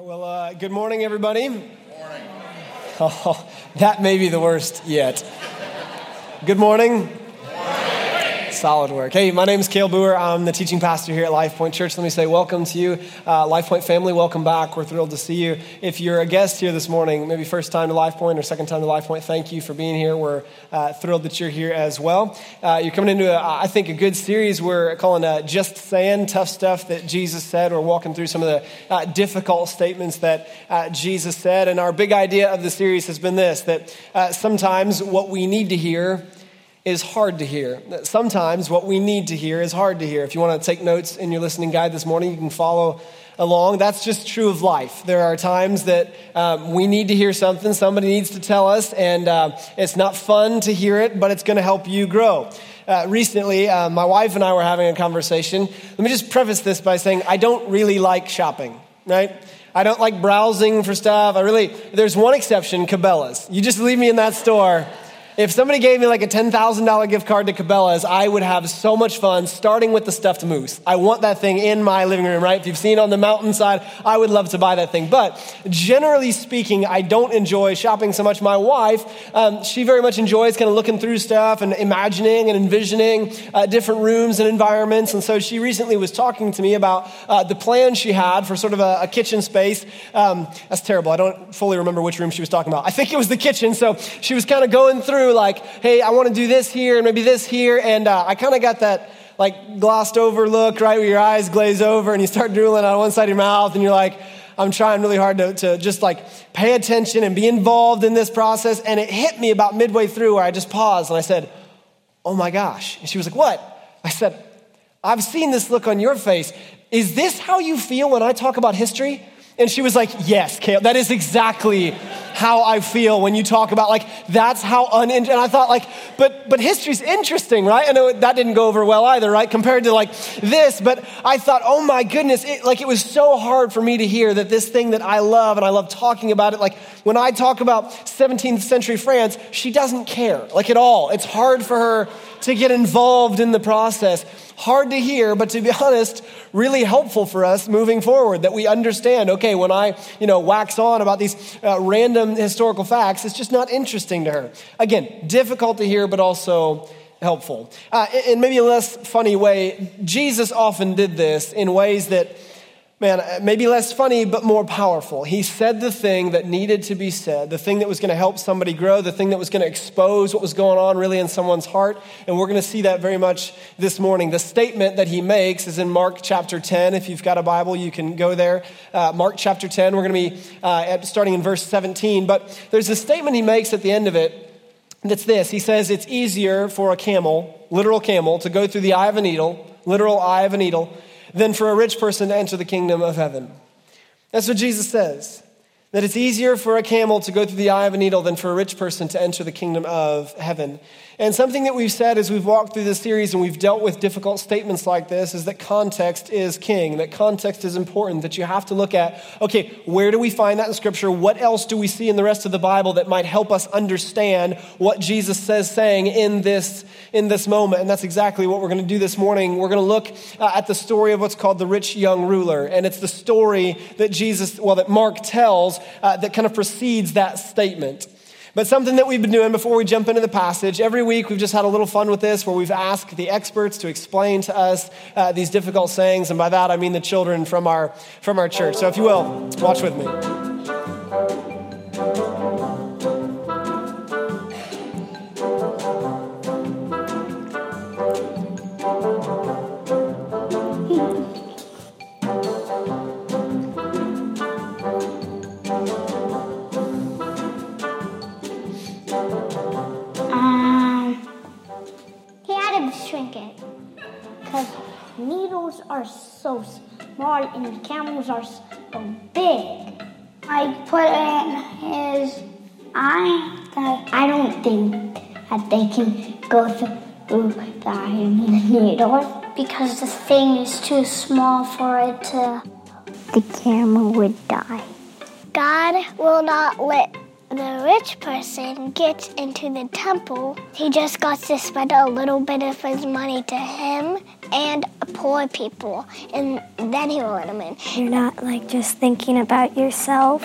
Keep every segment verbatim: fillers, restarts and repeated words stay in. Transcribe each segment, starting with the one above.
Well, uh, good morning, everybody. Good morning. Oh, that may be the worst yet. Good morning. Solid work. Hey, my name is Cale Boer. I'm the teaching pastor here at Life Point Church. Let me say welcome to you, uh, Life Point family. Welcome back. We're thrilled to see you. If you're a guest here this morning, maybe first time to Life Point or second time to Life Point, thank you for being here. We're uh, thrilled that you're here as well. Uh, you're coming into, a, I think, a good series we're calling uh, Just Saying, Tough Stuff That Jesus Said. We're walking through some of the uh, difficult statements that uh, Jesus said. And our big idea of the series has been this, that uh, sometimes what we need to hear is hard to hear. Sometimes what we need to hear is hard to hear. If you want to take notes in your listening guide this morning, you can follow along. That's just true of life. There are times that um, we need to hear something. Somebody needs to tell us, and uh, it's not fun to hear it, but it's going to help you grow. Uh, recently, uh, my wife and I were having a conversation. Let me just preface this by saying I don't really like shopping, right? I don't like browsing for stuff. I really, there's one exception, Cabela's. You just leave me in that store. If somebody gave me like a ten thousand dollars gift card to Cabela's, I would have so much fun, starting with the stuffed moose. I want that thing in my living room, right? If you've seen it on the mountainside, I would love to buy that thing. But generally speaking, I don't enjoy shopping so much. My wife, um, she very much enjoys kind of looking through stuff and imagining and envisioning uh, different rooms and environments. And so she recently was talking to me about uh, the plan she had for sort of a, a kitchen space. Um, that's terrible. I don't fully remember which room she was talking about. I think it was the kitchen. So she was kind of going through like, hey, I want to do this here and maybe this here. And uh, I kind of got that like glossed over look, right, where your eyes glaze over and you start drooling on one side of your mouth and you're like, I'm trying really hard to, to just like pay attention and be involved in this process. And it hit me about midway through where I just paused and I said, oh my gosh. And she was like, what? I said, I've seen this look on your face. Is this how you feel when I talk about history? And she was like, yes, Cale, that is exactly how I feel when you talk about, like, that's how uninteresting. And I thought, like, but but history's interesting, right? I know that didn't go over well either, right, compared to, like, this. But I thought, oh, my goodness, it, like, it was so hard for me to hear that this thing that I love, and I love talking about it, like, when I talk about seventeenth century France, she doesn't care, like, at all. It's hard for her to get involved in the process. Hard to hear, but to be honest, really helpful for us moving forward, that we understand, okay, when I, you know, wax on about these uh, random historical facts, it's just not interesting to her. Again, difficult to hear, but also helpful. Uh, in maybe a less funny way, Jesus often did this in ways that, man, maybe less funny, but more powerful. He said the thing that needed to be said, the thing that was going to help somebody grow, the thing that was going to expose what was going on really in someone's heart. And we're going to see that very much this morning. The statement that he makes is in Mark chapter ten. If you've got a Bible, you can go there. Uh, Mark chapter ten, we're going to be uh, at, starting in verse seventeen. But there's a statement he makes at the end of it that's this. He says, it's easier for a camel, literal camel, to go through the eye of a needle, literal eye of a needle, than for a rich person to enter the kingdom of heaven. That's what Jesus says, that it's easier for a camel to go through the eye of a needle than for a rich person to enter the kingdom of heaven. And something that we've said as we've walked through this series and we've dealt with difficult statements like this is that context is king, that context is important, that you have to look at, okay, where do we find that in Scripture? What else do we see in the rest of the Bible that might help us understand what Jesus says saying in this, in this moment? And that's exactly what we're going to do this morning. We're going to look uh, at the story of what's called the rich young ruler. And it's the story that Jesus, well, that Mark tells uh, that kind of precedes that statement. But something that we've been doing before we jump into the passage, every week we've just had a little fun with this where we've asked the experts to explain to us uh, these difficult sayings. And by that, I mean the children from our, from our church. So if you will, watch with me. Needles are so small and camels are so big. I put it in his eye that I don't think that they can go through the eye of the needle because the thing is too small for it to... The camel would die. God will not let the rich person gets into the temple, he just got to spend a little bit of his money to him and poor people, and then he will let them in. You're not like just thinking about yourself.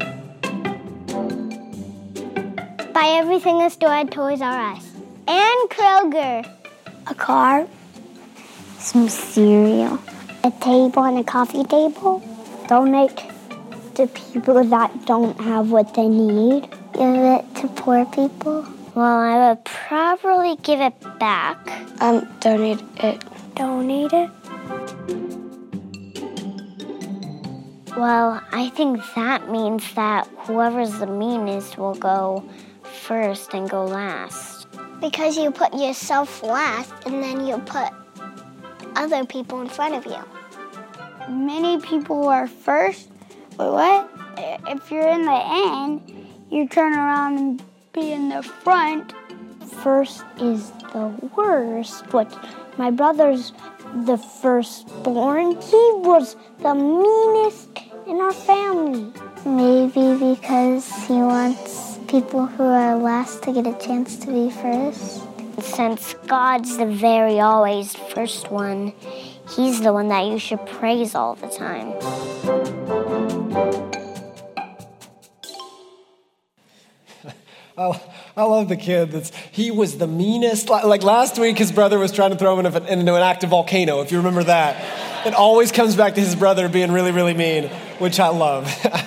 Buy everything in the store at Toys R Us and Kroger. A car, some cereal, a table and a coffee table. Donate to people that don't have what they need. Give it to poor people. Well, I would probably give it back. Um, donate it. Donate it? Well, I think that means that whoever's the meanest will go first and go last. Because you put yourself last and then you put other people in front of you. Many people are first, but what? If you're in the end, you turn around and be in the front. First is the worst, but my brother's the firstborn. He was the meanest in our family. Maybe because he wants people who are last to get a chance to be first. Since God's the very always first one, he's the one that you should praise all the time. I, I love the kid that's, he was the meanest. Like last week, his brother was trying to throw him into, into an active volcano, if you remember that. It always comes back to his brother being really, really mean, which I love.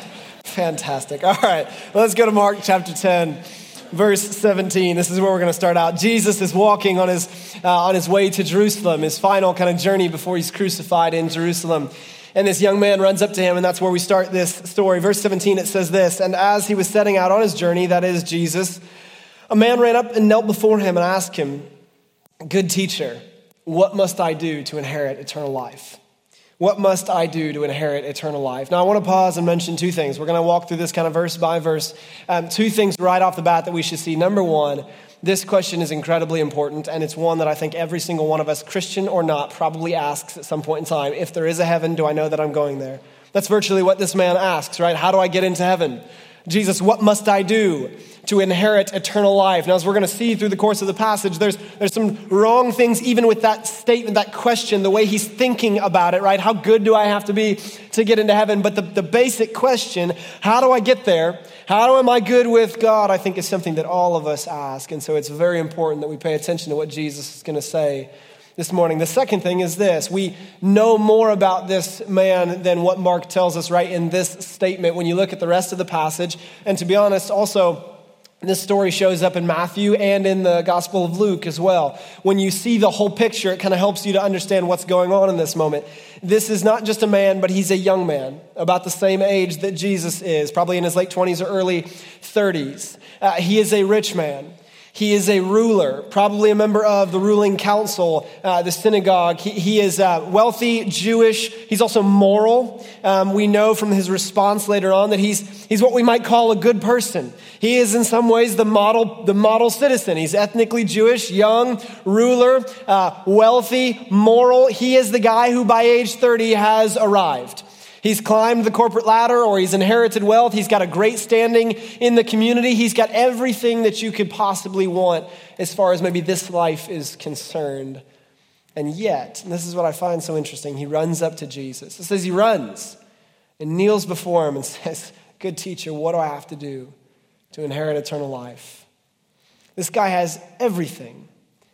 Fantastic. All right, let's go to Mark chapter ten, verse seventeen. This is where we're going to start out. Jesus is walking on his uh, on his way to Jerusalem, his final kind of journey before he's crucified in Jerusalem. And this young man runs up to him, and that's where we start this story. Verse seventeen, it says this, "And as he was setting out on his journey," that is Jesus, "a man ran up and knelt before him and asked him, 'Good teacher, what must I do to inherit eternal life?'" What must I do to inherit eternal life? Now, I want to pause and mention two things. We're going to walk through this kind of verse by verse. Um, two things right off the bat that we should see. Number one, this question is incredibly important, and it's one that I think every single one of us, Christian or not, probably asks at some point in time. If there is a heaven, do I know that I'm going there? That's virtually what this man asks, right? How do I get into heaven? Jesus, what must I do to inherit eternal life? Now, as we're going to see through the course of the passage, there's there's some wrong things even with that statement, that question, the way he's thinking about it, right? How good do I have to be to get into heaven? But the, the basic question, how do I get there? How am I good with God? I think is something that all of us ask. And so it's very important that we pay attention to what Jesus is going to say this morning. The second thing is this. We know more about this man than what Mark tells us right in this statement when you look at the rest of the passage. And to be honest, also, this story shows up in Matthew and in the Gospel of Luke as well. When you see the whole picture, it kind of helps you to understand what's going on in this moment. This is not just a man, but he's a young man, about the same age that Jesus is, probably in his late twenties or early thirties. Uh, he is a rich man. He is a ruler, probably a member of the ruling council, uh, the synagogue. He, he is uh, wealthy, Jewish. He's also moral. Um, we know from his response later on that he's he's what we might call a good person. He is in some ways the model the model citizen. He's ethnically Jewish, young, ruler, uh, wealthy, moral. He is the guy who by age thirty has arrived. He's climbed the corporate ladder, or he's inherited wealth. He's got a great standing in the community. He's got everything that you could possibly want as far as maybe this life is concerned. And yet, and this is what I find so interesting, he runs up to Jesus. It says he runs and kneels before him and says, "Good teacher, what do I have to do to inherit eternal life?" This guy has everything,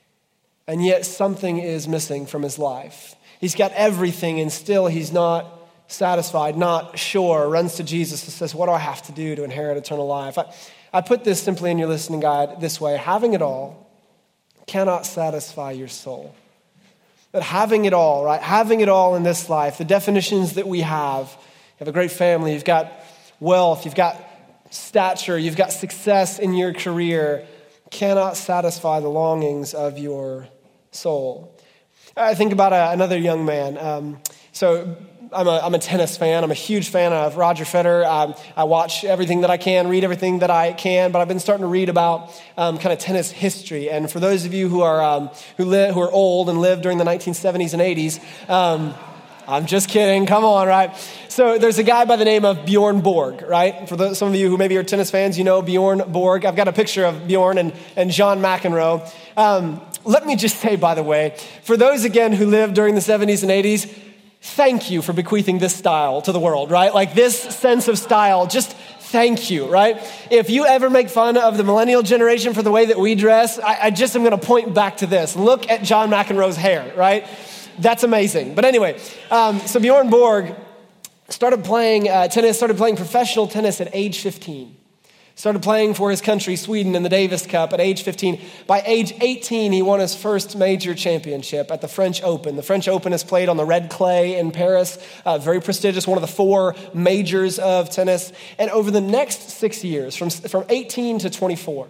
and yet something is missing from his life. He's got everything, and still he's not satisfied, not sure, runs to Jesus and says, "What do I have to do to inherit eternal life?" I, I put this simply in your listening guide this way: having it all cannot satisfy your soul. But having it all, right? Having it all in this life, the definitions that we have, you have a great family, you've got wealth, you've got stature, you've got success in your career, cannot satisfy the longings of your soul. I think about a, another young man. Um, so I'm a, I'm a tennis fan. I'm a huge fan of Roger Federer. Um, I watch everything that I can, read everything that I can, but I've been starting to read about um, kind of tennis history. And for those of you who are um, who live who are old and lived during the nineteen seventies and eighties, um, I'm just kidding. Come on, right? So there's a guy by the name of Bjorn Borg, right? For the, some of you who maybe are tennis fans, you know Bjorn Borg. I've got a picture of Bjorn and, and John McEnroe. Um, let me just say, by the way, for those, again, who lived during the seventies and eighties, thank you for bequeathing this style to the world, right? Like this sense of style, just thank you, right? If you ever make fun of the millennial generation for the way that we dress, I, I just am going to point back to this. Look at John McEnroe's hair, right? That's amazing. But anyway, um, so Bjorn Borg started playing uh, tennis, started playing professional tennis at age fifteen. Started playing for his country, Sweden, in the Davis Cup at age fifteen. By age eighteen, he won his first major championship at the French Open. The French Open is played on the red clay in Paris, uh, very prestigious, one of the four majors of tennis. And over the next six years, from, from eighteen to twenty-four,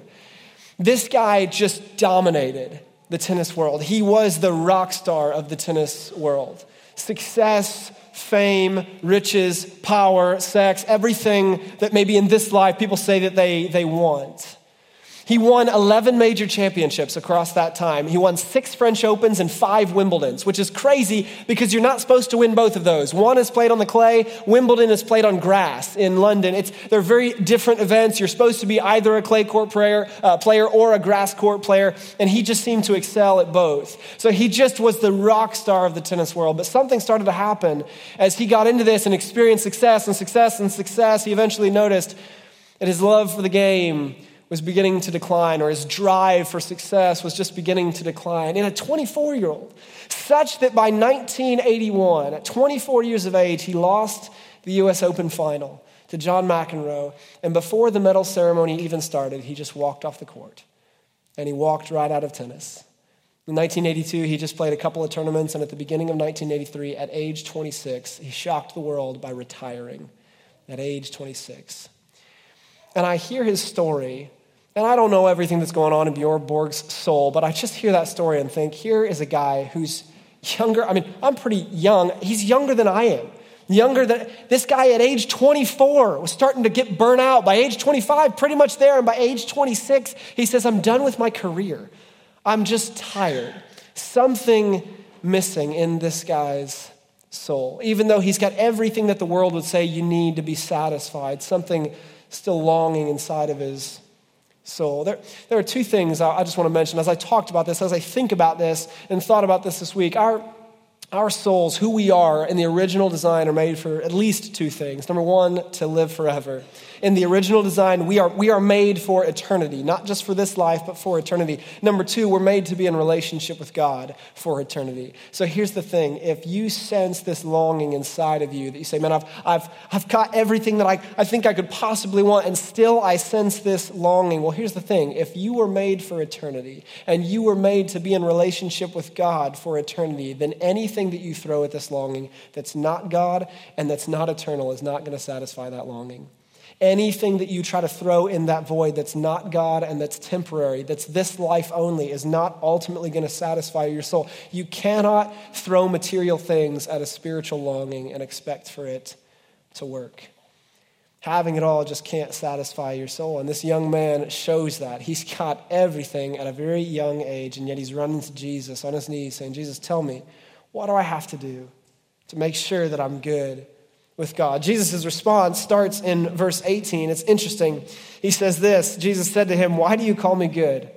this guy just dominated the tennis world. He was the rock star of the tennis world. Success, fame, riches, power, sex, everything that maybe in this life people say that they, they want. He won eleven major championships across that time. He won six French Opens and five Wimbledons, which is crazy because you're not supposed to win both of those. One is played on the clay. Wimbledon is played on grass in London. It's, they're very different events. You're supposed to be either a clay court player, uh, player or a grass court player, and he just seemed to excel at both. So he just was the rock star of the tennis world. But something started to happen as he got into this and experienced success and success and success. He eventually noticed that his love for the game was beginning to decline, or his drive for success was just beginning to decline in a twenty-four-year-old, such that by nineteen eighty-one, at twenty-four years of age, he lost the U S Open final to John McEnroe, and before the medal ceremony even started, he just walked off the court, and he walked right out of tennis. In nineteen eighty-two, he just played a couple of tournaments, and at the beginning of nineteen eighty-three, at age twenty-six, he shocked the world by retiring at age twenty-six. And I hear his story, and I don't know everything that's going on in Bjorn Borg's soul, but I just hear that story and think, here is a guy who's younger. I mean, I'm pretty young. He's younger than I am. Younger than, this guy at age twenty-four was starting to get burnt out. By age twenty-five, pretty much there. And by age twenty-six, he says, I'm done with my career. I'm just tired. Something missing in this guy's soul. Even though he's got everything that the world would say you need to be satisfied, something still longing inside of his soul. There, there are two things I just want to mention as I talked about this, as I think about this and thought about this this week. Our, our souls, who we are in the original design, are made for at least two things. Number one, to live forever. In the original design, we are, we are made for eternity, not just for this life, but for eternity. Number two, we're made to be in relationship with God for eternity. So here's the thing. If you sense this longing inside of you that you say, man, I've, I've, I've got everything that I, I think I could possibly want, and still I sense this longing. Well, here's the thing. If you were made for eternity and you were made to be in relationship with God for eternity, then anything that you throw at this longing that's not God and that's not eternal is not going to satisfy that longing. Anything that you try to throw in that void that's not God and that's temporary, that's this life only, is not ultimately going to satisfy your soul. You cannot throw material things at a spiritual longing and expect for it to work. Having it all just can't satisfy your soul. And this young man shows that. He's got everything at a very young age, and yet he's running to Jesus on his knees saying, Jesus, tell me, what do I have to do to make sure that I'm good with God? Jesus' response starts in verse eighteen. It's interesting. He says this, Jesus said to him, why do you call me good?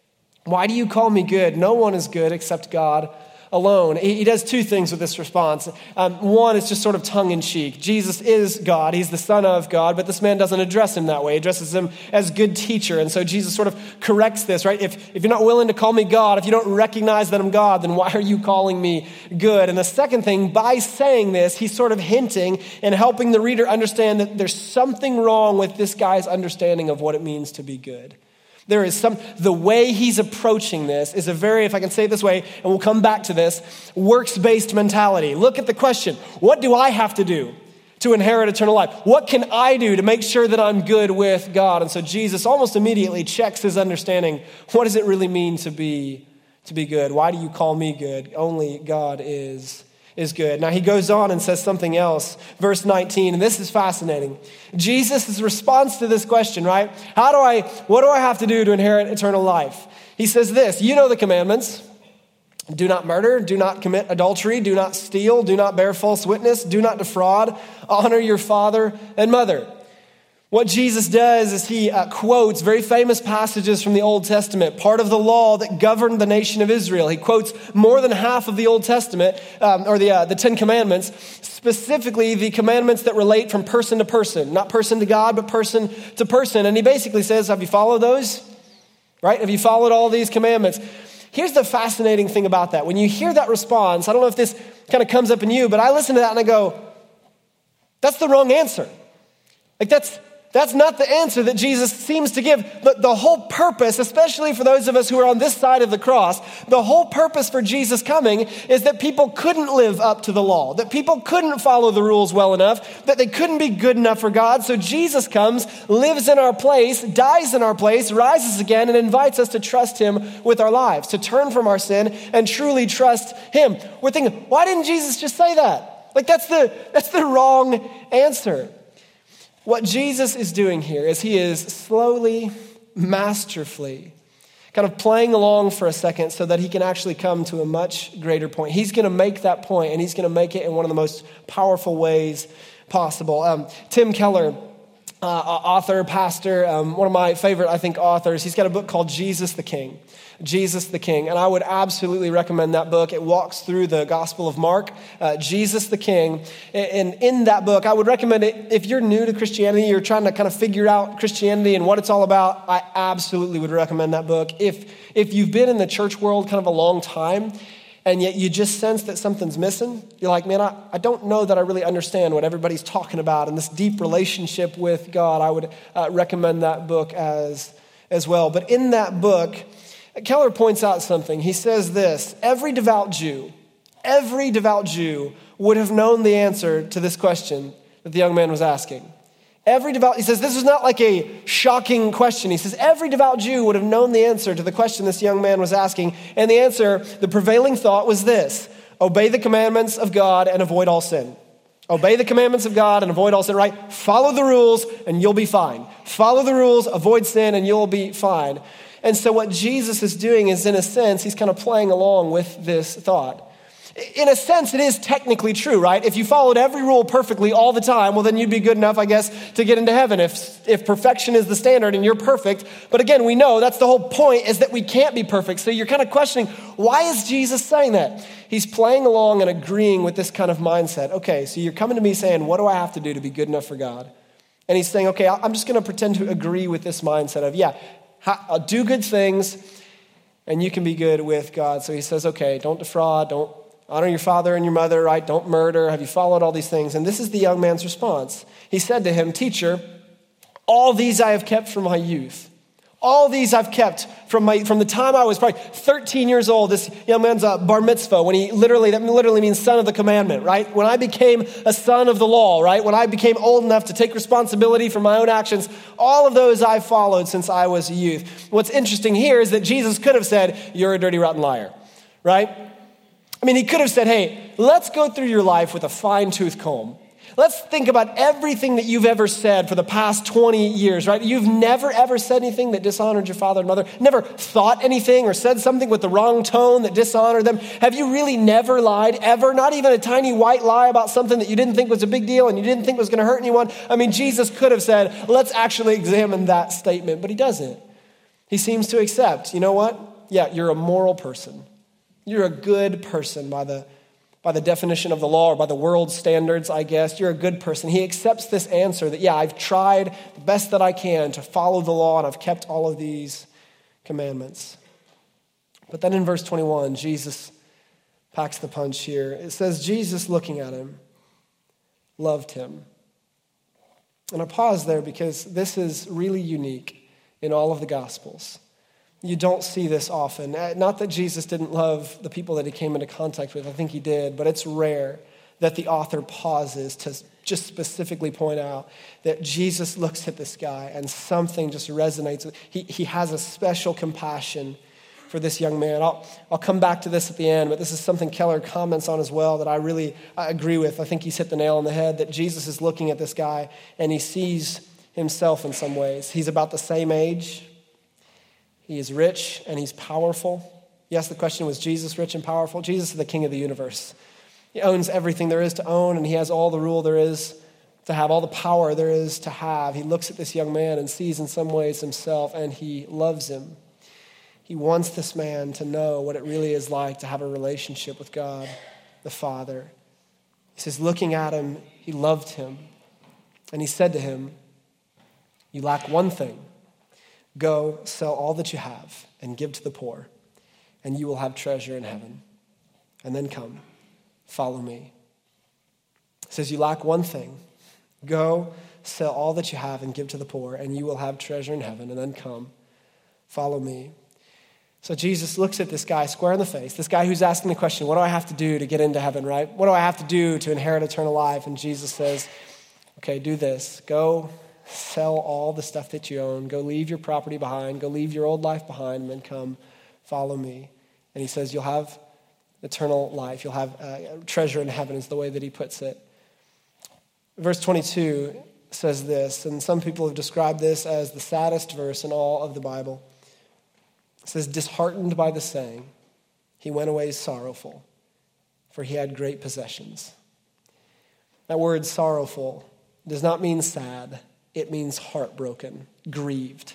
Why do you call me good? No one is good except God alone. He does two things with this response. Um, one is just sort of tongue-in-cheek. Jesus is God. He's the Son of God, but this man doesn't address him that way. He addresses him as good teacher. And so Jesus sort of corrects this, right? If, if you're not willing to call me God, if you don't recognize that I'm God, then why are you calling me good? And the second thing, by saying this, he's sort of hinting and helping the reader understand that there's something wrong with this guy's understanding of what it means to be good. There is some, the way he's approaching this is a very, if I can say it this way, and we'll come back to this, works-based mentality. Look at the question, what do I have to do to inherit eternal life? What can I do to make sure that I'm good with God? And so Jesus almost immediately checks his understanding. What does it really mean to be, to be good? Why do you call me good? Only God is is good. Now he goes on and says something else. Verse nineteen, and this is fascinating. Jesus' response to this question, right? How do I, what do I have to do to inherit eternal life? He says this, you know the commandments. Do not murder, do not commit adultery, do not steal, do not bear false witness, do not defraud, honor your father and mother. What Jesus does is he uh, quotes very famous passages from the Old Testament, part of the law that governed the nation of Israel. He quotes more than half of the Old Testament, um, or the, uh, the Ten Commandments, specifically the commandments that relate from person to person, not person to God, but person to person. And he basically says, have you followed those? Right? Have you followed all these commandments? Here's the fascinating thing about that. When you hear that response, I don't know if this kind of comes up in you, but I listen to that and I go, that's the wrong answer. Like that's that's not the answer that Jesus seems to give. But the whole purpose, especially for those of us who are on this side of the cross, the whole purpose for Jesus coming is that people couldn't live up to the law, that people couldn't follow the rules well enough, that they couldn't be good enough for God. So Jesus comes, lives in our place, dies in our place, rises again, and invites us to trust him with our lives, to turn from our sin and truly trust him. We're thinking, why didn't Jesus just say that? Like that's the that's the wrong answer. What Jesus is doing here is he is slowly, masterfully, kind of playing along for a second so that he can actually come to a much greater point. He's going to make that point, and he's going to make it in one of the most powerful ways possible. Um, Tim Keller, uh, author, pastor, um, one of my favorite, I think, authors, he's got a book called Jesus the King. Jesus the King. And I would absolutely recommend that book. It walks through the Gospel of Mark, uh, Jesus the King. And in that book, I would recommend it if you're new to Christianity, you're trying to kind of figure out Christianity and what it's all about, I absolutely would recommend that book. If, if you've been in the church world kind of a long time, and yet you just sense that something's missing, you're like, man, I, I don't know that I really understand what everybody's talking about and this deep relationship with God, I would uh, recommend that book as, as well. But in that book, Keller points out something. He says this: every devout Jew, every devout Jew would have known the answer to this question that the young man was asking. Every devout, he says, this is not like a shocking question. He says, every devout Jew would have known the answer to the question this young man was asking. And the answer, the prevailing thought was this: obey the commandments of God and avoid all sin. Obey the commandments of God and avoid all sin, right? Follow the rules and you'll be fine. Follow the rules, avoid sin, and you'll be fine. And so what Jesus is doing is, in a sense, he's kind of playing along with this thought. In a sense, it is technically true, right? If you followed every rule perfectly all the time, well, then you'd be good enough, I guess, to get into heaven if, if perfection is the standard and you're perfect. But again, we know that's the whole point, is that we can't be perfect. So you're kind of questioning, why is Jesus saying that? He's playing along and agreeing with this kind of mindset. Okay, so you're coming to me saying, what do I have to do to be good enough for God? And he's saying, okay, I'm just going to pretend to agree with this mindset of, yeah, I'll do good things, and you can be good with God. So he says, okay, don't defraud, don't honor your father and your mother, right? Don't murder. Have you followed all these things? And this is the young man's response. He said to him, teacher, all these I have kept from my youth. All these I've kept from my from the time I was probably thirteen years old. This young man's a bar mitzvah, when he literally, that literally means son of the commandment, right? When I became a son of the law, right? When I became old enough to take responsibility for my own actions, all of those I've followed since I was a youth. What's interesting here is that Jesus could have said, you're a dirty, rotten liar, right? I mean, he could have said, hey, let's go through your life with a fine-tooth comb. Let's think about everything that you've ever said for the past twenty years, right? You've never, ever said anything that dishonored your father and mother, never thought anything or said something with the wrong tone that dishonored them. Have you really never lied ever? Not even a tiny white lie about something that you didn't think was a big deal and you didn't think was going to hurt anyone? I mean, Jesus could have said, let's actually examine that statement, but he doesn't. He seems to accept, you know what? Yeah, you're a moral person. You're a good person by the By the definition of the law, or by the world's standards, I guess. You're a good person. He accepts this answer that, yeah, I've tried the best that I can to follow the law, and I've kept all of these commandments. But then in verse twenty-one, Jesus packs the punch here. It says, Jesus, looking at him, loved him. And I pause there because this is really unique in all of the Gospels. You don't see this often. Not that Jesus didn't love the people that he came into contact with. I think he did. But it's rare that the author pauses to just specifically point out that Jesus looks at this guy and something just resonates. He, he has a special compassion for this young man. I'll, I'll come back to this at the end, but this is something Keller comments on as well that I really I agree with. I think he's hit the nail on the head, that Jesus is looking at this guy and he sees himself in some ways. He's about the same age. He is rich and he's powerful, You ask the question, was Jesus rich and powerful? Jesus is the king of the universe. He owns everything there is to own, and he has all the rule there is to have, all the power there is to have. He looks at this young man and sees in some ways himself, and he loves him. He wants this man to know what it really is like to have a relationship with God, the Father. He says, looking at him, he loved him. And he said to him, you lack one thing. Go, sell all that you have and give to the poor, and you will have treasure in heaven. And then come, follow me. He says, you lack one thing. Go, sell all that you have and give to the poor, and you will have treasure in heaven. And then come, follow me. So Jesus looks at this guy square in the face, this guy who's asking the question, what do I have to do to get into heaven, right? What do I have to do to inherit eternal life? And Jesus says, okay, do this. Go sell all the stuff that you own. Go leave your property behind. Go leave your old life behind, and then come follow me. And he says, you'll have eternal life. You'll have uh, treasure in heaven is the way that he puts it. Verse twenty-two says this, and some people have described this as the saddest verse in all of the Bible. It says, disheartened by the saying, he went away sorrowful, for he had great possessions. That word sorrowful does not mean sad. It means heartbroken, grieved,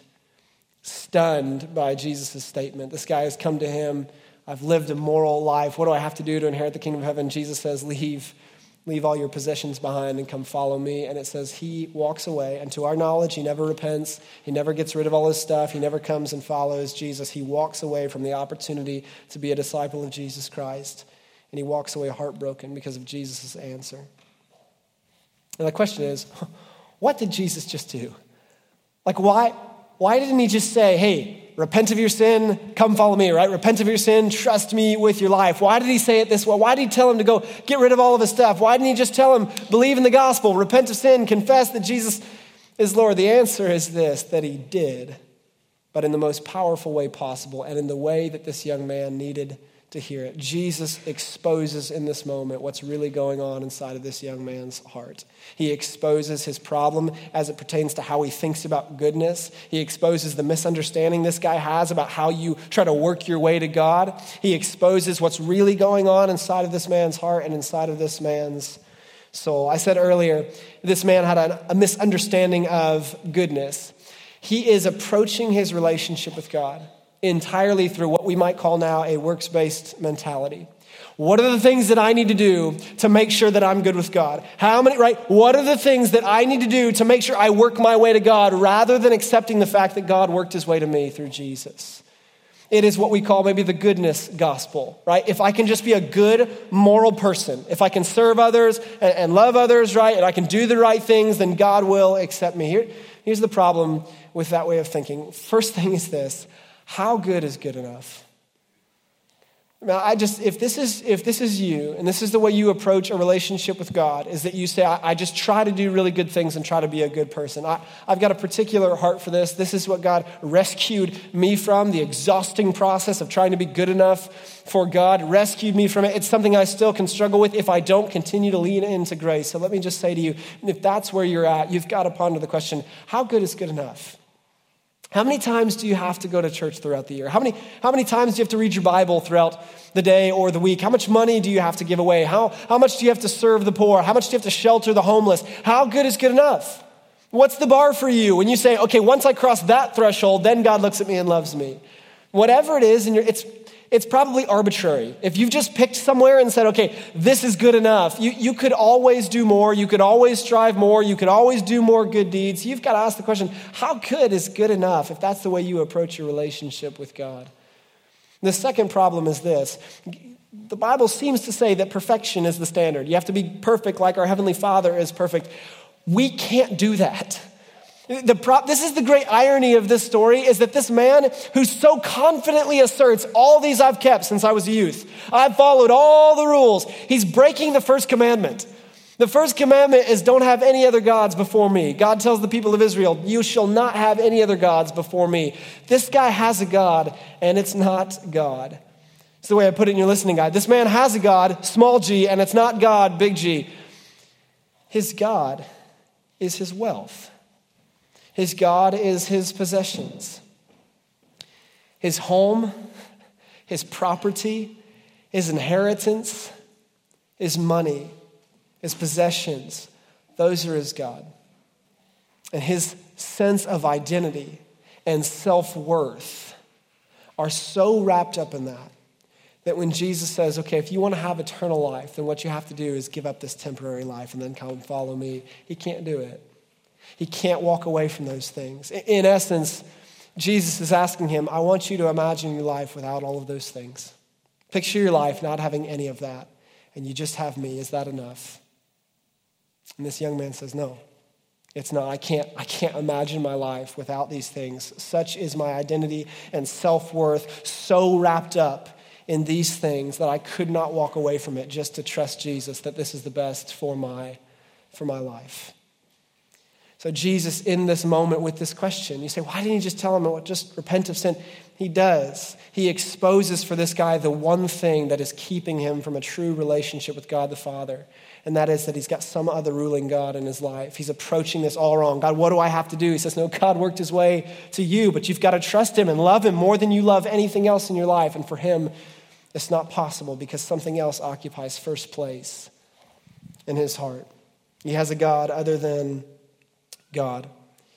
stunned by Jesus' statement. This guy has come to him. I've lived a moral life. What do I have to do to inherit the kingdom of heaven? Jesus says, leave. Leave all your possessions behind and come follow me. And it says he walks away. And to our knowledge, he never repents. He never gets rid of all his stuff. He never comes and follows Jesus. He walks away from the opportunity to be a disciple of Jesus Christ. And he walks away heartbroken because of Jesus' answer. And the question is, what did Jesus just do? Like, why, why didn't he just say, hey, repent of your sin, come follow me, right? Repent of your sin, trust me with your life. Why did he say it this way? Why did he tell him to go get rid of all of his stuff? Why didn't he just tell him, believe in the gospel, repent of sin, confess that Jesus is Lord? The answer is this, that he did, but in the most powerful way possible and in the way that this young man needed to hear it. Jesus exposes in this moment what's really going on inside of this young man's heart. He exposes his problem as it pertains to how he thinks about goodness. He exposes the misunderstanding this guy has about how you try to work your way to God. He exposes what's really going on inside of this man's heart and inside of this man's soul. I said earlier, this man had a, a misunderstanding of goodness. He is approaching his relationship with God entirely through what we might call now a works-based mentality. What are the things that I need to do to make sure that I'm good with God? How many, right? What are the things that I need to do to make sure I work my way to God rather than accepting the fact that God worked his way to me through Jesus? It is what we call maybe the goodness gospel, right? If I can just be a good moral person, if I can serve others and, and love others, right, and I can do the right things, then God will accept me. Here, here's the problem with that way of thinking. First thing is this: how good is good enough? Now, I just, if this is if this is you, and this is the way you approach a relationship with God, is that you say, I, I just try to do really good things and try to be a good person. I, I've got a particular heart for this. This is what God rescued me from, the exhausting process of trying to be good enough for God, rescued me from it. It's something I still can struggle with if I don't continue to lean into grace. So let me just say to you, if that's where you're at, you've got to ponder the question, how good is good enough? How many times do you have to go to church throughout the year? How many, how many times do you have to read your Bible throughout the day or the week? How much money do you have to give away? How, how much do you have to serve the poor? How much do you have to shelter the homeless? How good is good enough? What's the bar for you when you say, okay, once I cross that threshold, then God looks at me and loves me? Whatever it is, and you're, it's it's probably arbitrary. If you've just picked somewhere and said, okay, this is good enough, you, you could always do more. You could always strive more. You could always do more good deeds. You've got to ask the question, how good is good enough if that's the way you approach your relationship with God? The second problem is this. The Bible seems to say that perfection is the standard. You have to be perfect like our Heavenly Father is perfect. We can't do that. The pro- this is the great irony of this story, is that this man who so confidently asserts, all these I've kept since I was a youth, I've followed all the rules, he's breaking the first commandment. The first commandment is don't have any other gods before me. God tells the people of Israel, you shall not have any other gods before me. This guy has a God, and it's not God. It's the way I put it in your listening guide. This man has a God, small g, and it's not God, big G. His God is his wealth. His God is his possessions, his home, his property, his inheritance, his money, his possessions. Those are his God. And his sense of identity and self-worth are so wrapped up in that, that when Jesus says, okay, if you want to have eternal life, then what you have to do is give up this temporary life and then come follow me. He can't do it. He can't walk away from those things. In essence, Jesus is asking him, I want you to imagine your life without all of those things. Picture your life not having any of that, and you just have me. Is that enough? And this young man says, no, it's not. I can't, I can't imagine my life without these things. Such is my identity and self-worth, so wrapped up in these things that I could not walk away from it just to trust Jesus, that this is the best for my, for my life. So Jesus, in this moment with this question, you say, why didn't he just tell him, what, just repent of sin? He does. He exposes for this guy the one thing that is keeping him from a true relationship with God the Father, and that is that he's got some other ruling God in his life. He's approaching this all wrong. God, what do I have to do? He says, no, God worked his way to you, but you've got to trust him and love him more than you love anything else in your life. And for him, it's not possible because something else occupies first place in his heart. He has a God other than God.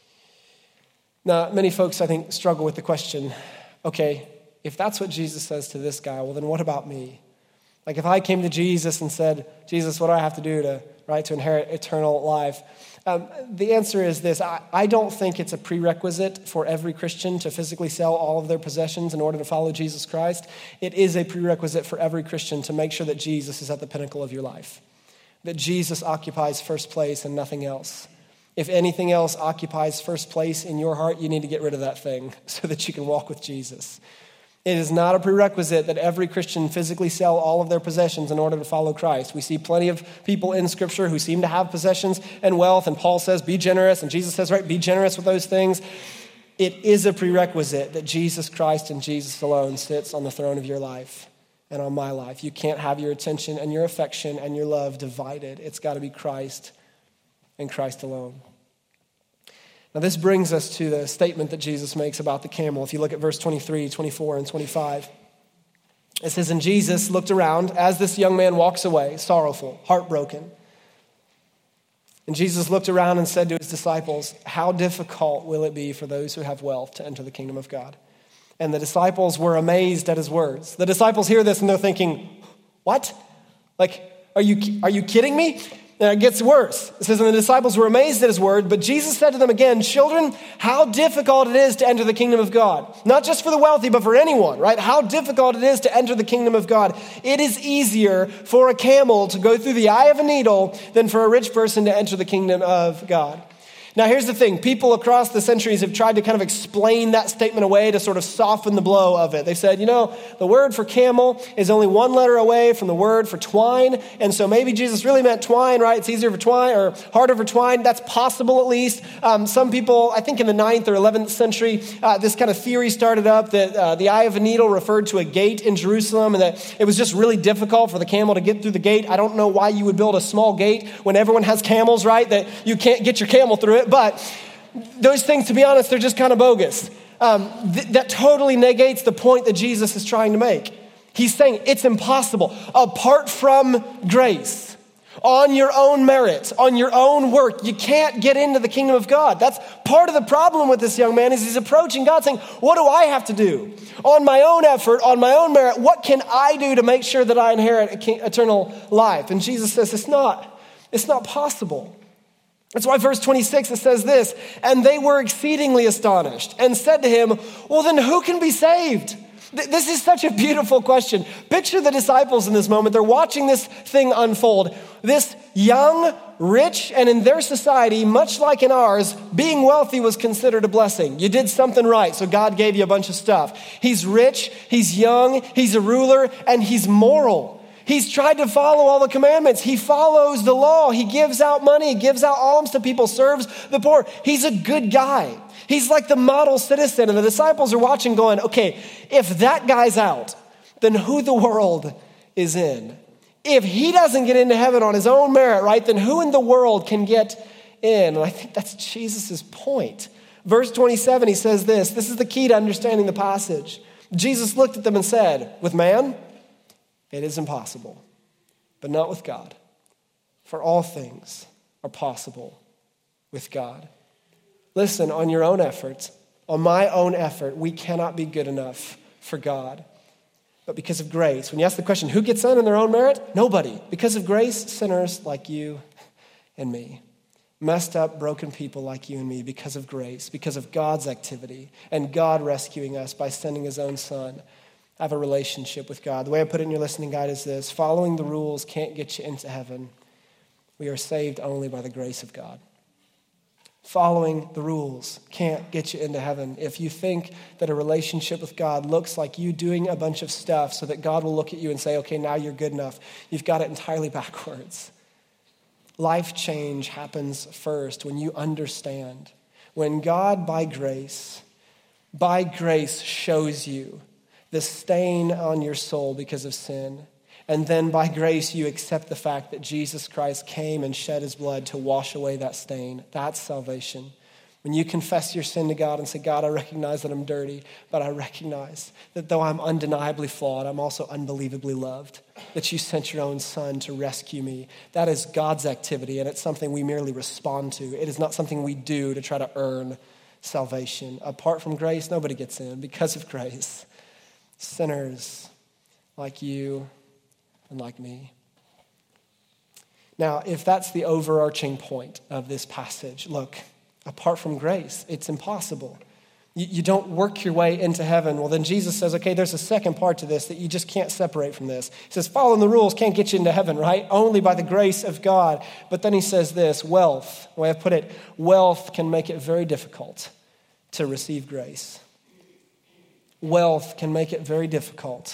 Now, many folks, I think, struggle with the question, okay, if that's what Jesus says to this guy, well, then what about me? Like if I came to Jesus and said, Jesus, what do I have to do to, right, to inherit eternal life? Um, the answer is this. I, I don't think it's a prerequisite for every Christian to physically sell all of their possessions in order to follow Jesus Christ. It is a prerequisite for every Christian to make sure that Jesus is at the pinnacle of your life, that Jesus occupies first place and nothing else. If anything else occupies first place in your heart, you need to get rid of that thing so that you can walk with Jesus. It is not a prerequisite that every Christian physically sell all of their possessions in order to follow Christ. We see plenty of people in Scripture who seem to have possessions and wealth, and Paul says, be generous, and Jesus says, right, be generous with those things. It is a prerequisite that Jesus Christ and Jesus alone sits on the throne of your life and on my life. You can't have your attention and your affection and your love divided. It's got to be Christ and Christ alone. Now, this brings us to the statement that Jesus makes about the camel. If you look at verse twenty-three, twenty-four, and twenty-five, it says, and Jesus looked around as this young man walks away, sorrowful, heartbroken. And Jesus looked around and said to his disciples, how difficult will it be for those who have wealth to enter the kingdom of God? And the disciples were amazed at his words. The disciples hear this and they're thinking, what? Like, are you, are you kidding me? And it gets worse. It says, and the disciples were amazed at his word, but Jesus said to them again, children, how difficult it is to enter the kingdom of God. Not just for the wealthy, but for anyone, right? How difficult it is to enter the kingdom of God. It is easier for a camel to go through the eye of a needle than for a rich person to enter the kingdom of God. Now, here's the thing. People across the centuries have tried to kind of explain that statement away to sort of soften the blow of it. They said, you know, the word for camel is only one letter away from the word for twine. And so maybe Jesus really meant twine, right? It's easier for twine or harder for twine. That's possible at least. Um, some people, I think in the ninth or eleventh century, uh, this kind of theory started up that uh, the eye of a needle referred to a gate in Jerusalem and that it was just really difficult for the camel to get through the gate. I don't know why you would build a small gate when everyone has camels, right? That you can't get your camel through it. But those things, to be honest, they're just kind of bogus. Um, th- that totally negates the point that Jesus is trying to make. He's saying it's impossible. Apart from grace, on your own merit, on your own work, you can't get into the kingdom of God. That's part of the problem with this young man is he's approaching God saying, what do I have to do? On my own effort, on my own merit, what can I do to make sure that I inherit a king- eternal life? And Jesus says it's not, it's not possible. That's why verse twenty-six, it says this, and they were exceedingly astonished and said to him, well, then who can be saved? This is such a beautiful question. Picture the disciples in this moment. They're watching this thing unfold. This young, rich, and in their society, much like in ours, being wealthy was considered a blessing. You did something right, so God gave you a bunch of stuff. He's rich, he's young, he's a ruler, and he's moral. He's tried to follow all the commandments. He follows the law. He gives out money, gives out alms to people, serves the poor. He's a good guy. He's like the model citizen. And the disciples are watching going, okay, if that guy's out, then who the world is in? If he doesn't get into heaven on his own merit, right, then who in the world can get in? And I think that's Jesus' point. Verse twenty-seven, he says this. This is the key to understanding the passage. Jesus looked at them and said, with man, it is impossible, but not with God. For all things are possible with God. Listen, on your own effort, on my own effort, we cannot be good enough for God. But because of grace, when you ask the question, who gets in in their own merit? Nobody. Because of grace, sinners like you and me. Messed up, broken people like you and me, because of grace, because of God's activity and God rescuing us by sending his own son, have a relationship with God. The way I put it in your listening guide is this: following the rules can't get you into heaven. We are saved only by the grace of God. Following the rules can't get you into heaven. If you think that a relationship with God looks like you doing a bunch of stuff so that God will look at you and say, okay, now you're good enough, you've got it entirely backwards. Life change happens first when you understand. When God, by grace, by grace shows you the stain on your soul because of sin, and then by grace you accept the fact that Jesus Christ came and shed his blood to wash away that stain. That's salvation. When you confess your sin to God and say, God, I recognize that I'm dirty, but I recognize that though I'm undeniably flawed, I'm also unbelievably loved, that you sent your own son to rescue me. That is God's activity, and it's something we merely respond to. It is not something we do to try to earn salvation. Apart from grace, nobody gets in. Because of grace, sinners like you and like me. Now, if that's the overarching point of this passage, look, apart from grace, it's impossible. You, you don't work your way into heaven. Well, then Jesus says, okay, there's a second part to this that you just can't separate from this. He says, following the rules can't get you into heaven, right? Only by the grace of God. But then he says this, wealth, the way I put it, wealth can make it very difficult to receive grace. Wealth can make it very difficult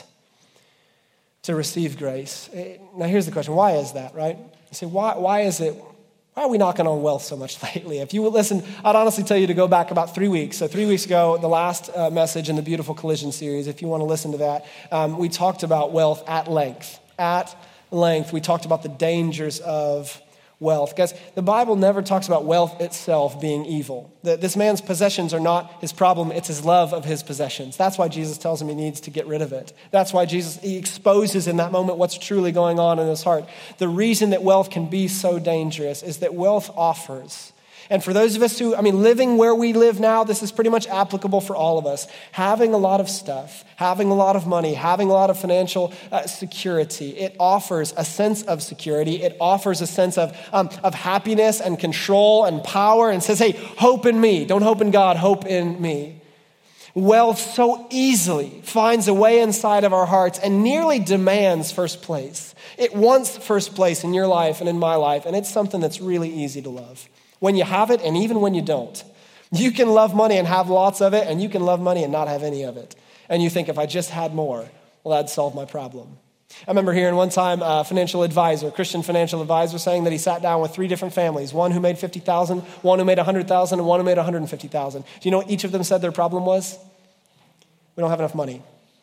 to receive grace. Now, here's the question. Why is that, right? You say, why, why is it, why are we knocking on wealth so much lately? If you would listen, I'd honestly tell you to go back about three weeks. So three weeks ago, the last uh, message in the Beautiful Collision series, if you want to listen to that, um, we talked about wealth at length. At length, we talked about the dangers of wealth. Guys, the Bible never talks about wealth itself being evil. This man's possessions are not his problem, it's his love of his possessions. That's why Jesus tells him he needs to get rid of it. That's why Jesus, he exposes in that moment what's truly going on in his heart. The reason that wealth can be so dangerous is that wealth offers. And for those of us who, I mean, living where we live now, this is pretty much applicable for all of us. Having a lot of stuff, having a lot of money, having a lot of financial uh, security, it offers a sense of security. It offers a sense of, um, of happiness and control and power, and says, hey, hope in me. Don't hope in God, hope in me. Wealth so easily finds a way inside of our hearts and nearly demands first place. It wants first place in your life and in my life, and it's something that's really easy to love. When you have it, and even when you don't. You can love money and have lots of it, and you can love money and not have any of it. And you think, if I just had more, well, that'd solve my problem. I remember hearing one time a financial advisor, a Christian financial advisor, saying that he sat down with three different families, one who made fifty thousand dollars, one who made one hundred thousand dollars, and one who made one hundred fifty thousand dollars. Do you know what each of them said their problem was? We don't have enough money.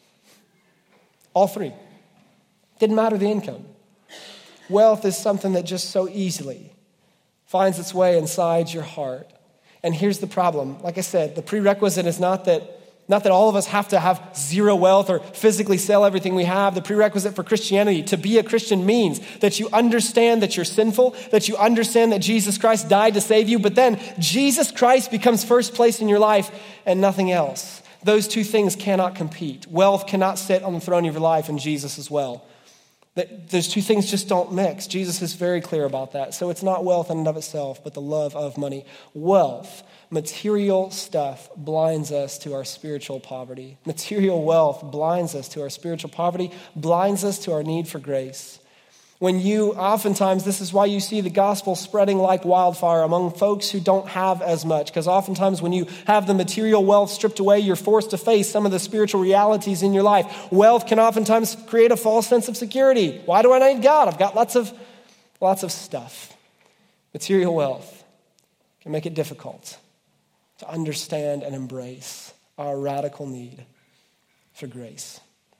All three. Didn't matter the income. Wealth is something that just so easily finds its way inside your heart. And here's the problem. Like I said, the prerequisite is not that, not that all of us have to have zero wealth or physically sell everything we have. The prerequisite for Christianity, to be a Christian, means that you understand that you're sinful, that you understand that Jesus Christ died to save you, but then Jesus Christ becomes first place in your life and nothing else. Those two things cannot compete. Wealth cannot sit on the throne of your life, and Jesus as well. That those two things just don't mix. Jesus is very clear about that. So it's not wealth in and of itself, but the love of money. Wealth, material stuff, blinds us to our spiritual poverty. Material wealth blinds us to our spiritual poverty, blinds us to our need for grace. When you, oftentimes, this is why you see the gospel spreading like wildfire among folks who don't have as much. Because oftentimes when you have the material wealth stripped away, you're forced to face some of the spiritual realities in your life. Wealth can oftentimes create a false sense of security. Why do I need God? I've got lots of, lots of stuff. Material wealth can make it difficult to understand and embrace our radical need for grace.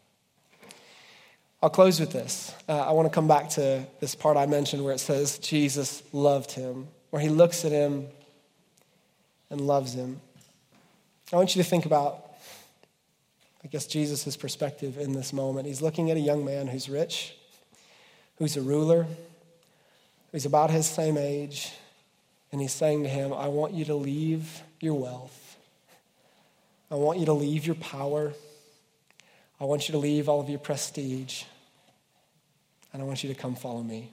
I'll close with this. Uh, I want to come back to this part I mentioned where it says Jesus loved him, where he looks at him and loves him. I want you to think about I guess Jesus' perspective in this moment. He's looking at a young man who's rich, who's a ruler, who's about his same age, and he's saying to him, I want you to leave your wealth. I want you to leave your power. I want you to leave all of your prestige, and I want you to come follow me.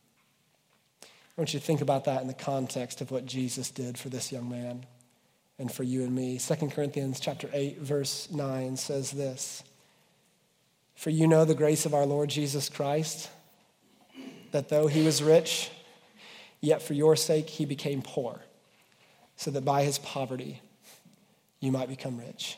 I want you to think about that in the context of what Jesus did for this young man and for you and me. Second Corinthians chapter eight, verse nine says this, for you know the grace of our Lord Jesus Christ, that though he was rich, yet for your sake he became poor, so that by his poverty you might become rich.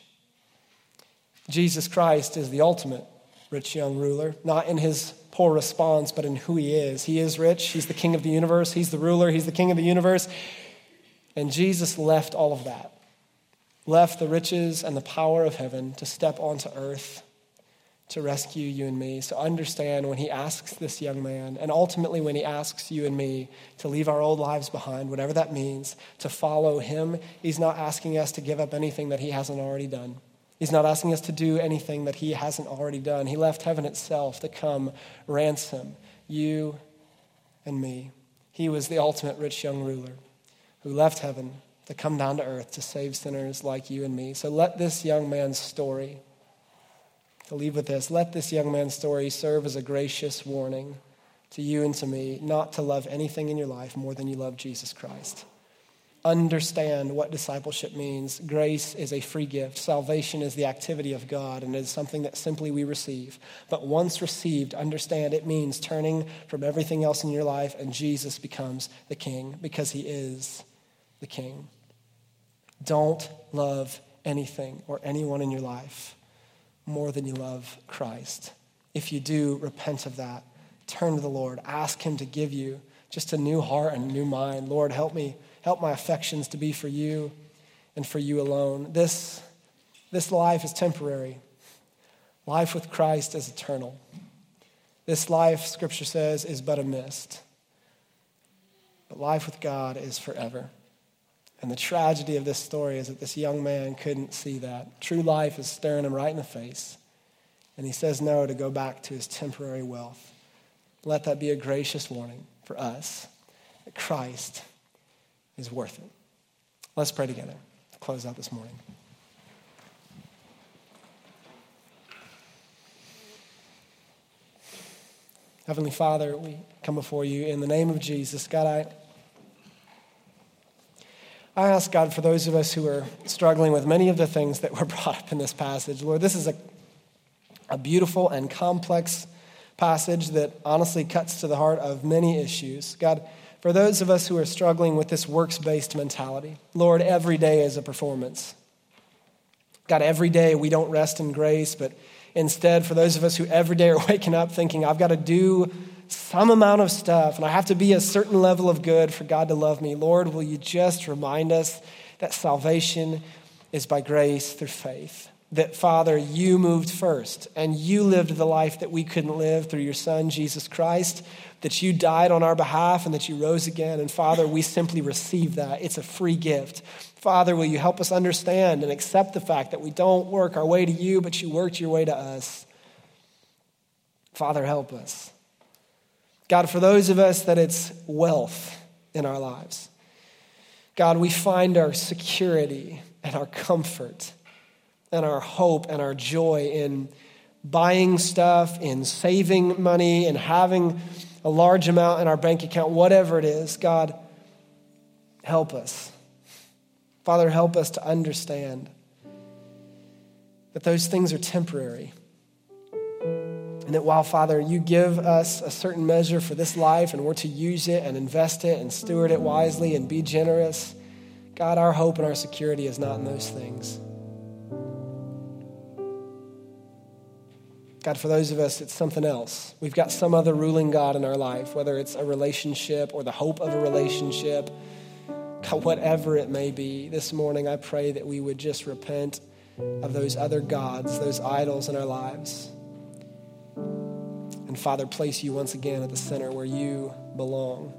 Jesus Christ is the ultimate rich young ruler, not in his poor response, but in who he is. He is rich. He's the king of the universe. He's the ruler. He's the king of the universe. And Jesus left all of that, left the riches and the power of heaven to step onto earth to rescue you and me. So understand when he asks this young man, and ultimately when he asks you and me to leave our old lives behind, whatever that means, to follow him, he's not asking us to give up anything that he hasn't already done. He's not asking us to do anything that he hasn't already done. He left heaven itself to come ransom you and me. He was the ultimate rich young ruler who left heaven to come down to earth to save sinners like you and me. So let this young man's story, to leave with this, let this young man's story serve as a gracious warning to you and to me not to love anything in your life more than you love Jesus Christ. Understand what discipleship means. Grace is a free gift. Salvation is the activity of God, and it is something that simply we receive. But once received, understand it means turning from everything else in your life, and Jesus becomes the king because he is the king. Don't love anything or anyone in your life more than you love Christ. If you do, repent of that. Turn to the Lord. Ask him to give you just a new heart and a new mind. Lord, help me. Help my affections to be for you and for you alone. This, this life is temporary. Life with Christ is eternal. This life, Scripture says, is but a mist. But life with God is forever. And the tragedy of this story is that this young man couldn't see that. True life is staring him right in the face. And he says no to go back to his temporary wealth. Let that be a gracious warning for us that Christ is worth it. Let's pray together to close out this morning. Heavenly Father, we come before you in the name of Jesus. God, I, I ask, God, for those of us who are struggling with many of the things that were brought up in this passage, Lord, this is a, a beautiful and complex passage that honestly cuts to the heart of many issues. God, for those of us who are struggling with this works-based mentality, Lord, every day is a performance. God, every day we don't rest in grace, but instead, for those of us who every day are waking up thinking, I've got to do some amount of stuff, and I have to be a certain level of good for God to love me, Lord, will you just remind us that salvation is by grace through faith? That, Father, you moved first, and you lived the life that we couldn't live through your Son, Jesus Christ, that you died on our behalf and that you rose again. And Father, we simply receive that. It's a free gift. Father, will you help us understand and accept the fact that we don't work our way to you, but you worked your way to us. Father, help us. God, for those of us that it's wealth in our lives, God, we find our security and our comfort and our hope and our joy in buying stuff, in saving money, and having a large amount in our bank account, whatever it is. God, help us. Father, help us to understand that those things are temporary. And that while, Father, you give us a certain measure for this life and we're to use it and invest it and steward it wisely and be generous, God, our hope and our security is not in those things. God, for those of us, it's something else. We've got some other ruling God in our life, whether it's a relationship or the hope of a relationship, God, whatever it may be. This morning, I pray that we would just repent of those other gods, those idols in our lives. And Father, place you once again at the center where you belong.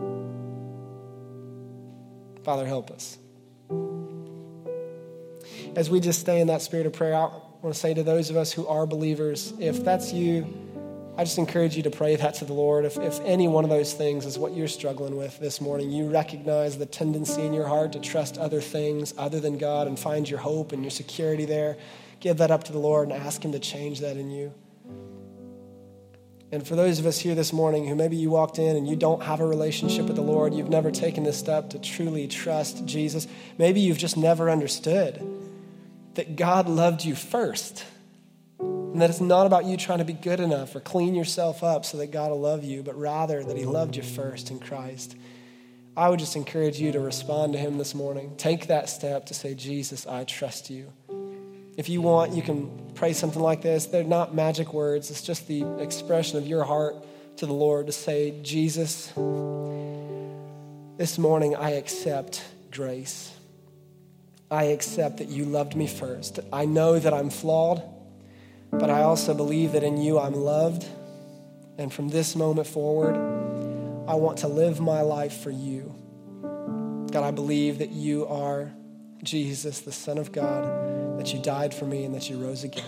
Father, help us. as we just stay in that spirit of prayer, I want to say to those of us who are believers, if that's you, I just encourage you to pray that to the Lord. If, if any one of those things is what you're struggling with this morning, you recognize the tendency in your heart to trust other things other than God and find your hope and your security there, give that up to the Lord and ask him to change that in you. And for those of us here this morning who maybe you walked in and you don't have a relationship with the Lord, you've never taken this step to truly trust Jesus. Maybe you've just never understood that God loved you first and that it's not about you trying to be good enough or clean yourself up so that God will love you, but rather that he loved you first in Christ. I would just encourage you to respond to him this morning. Take that step to say, Jesus, I trust you. If you want, you can pray something like this. They're not magic words. It's just the expression of your heart to the Lord to say, Jesus, this morning I accept grace. I accept that you loved me first. I know that I'm flawed, but I also believe that in you I'm loved. And from this moment forward, I want to live my life for you. God, I believe that you are Jesus, the Son of God, that you died for me and that you rose again.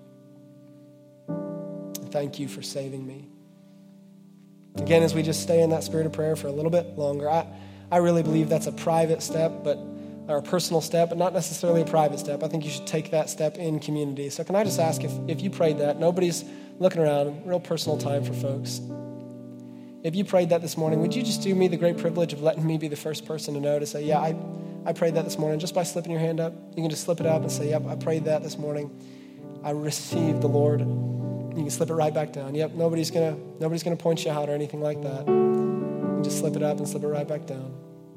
Thank you for saving me. Again, as we just stay in that spirit of prayer for a little bit longer, I, I really believe that's a private step, but or a personal step, but not necessarily a private step. I think you should take that step in community. So can I just ask if, if you prayed that, nobody's looking around, real personal time for folks. If you prayed that this morning, would you just do me the great privilege of letting me be the first person to know to say, yeah, I, I prayed that this morning, just by slipping your hand up. You can just slip it up and say, yep, I prayed that this morning. I received the Lord. You can slip it right back down. Yep, nobody's gonna nobody's gonna point you out or anything like that. You can just slip it up and slip it right back down.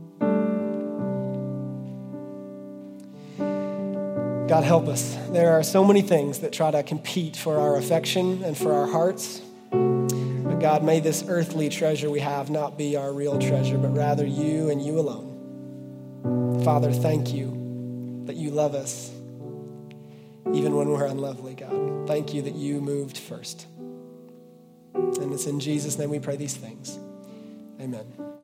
God, help us. There are so many things that try to compete for our affection and for our hearts. But God, may this earthly treasure we have not be our real treasure, but rather you and you alone. Father, thank you that you love us even when we're unlovely, God. Thank you that you moved first. And it's in Jesus' name we pray these things. Amen.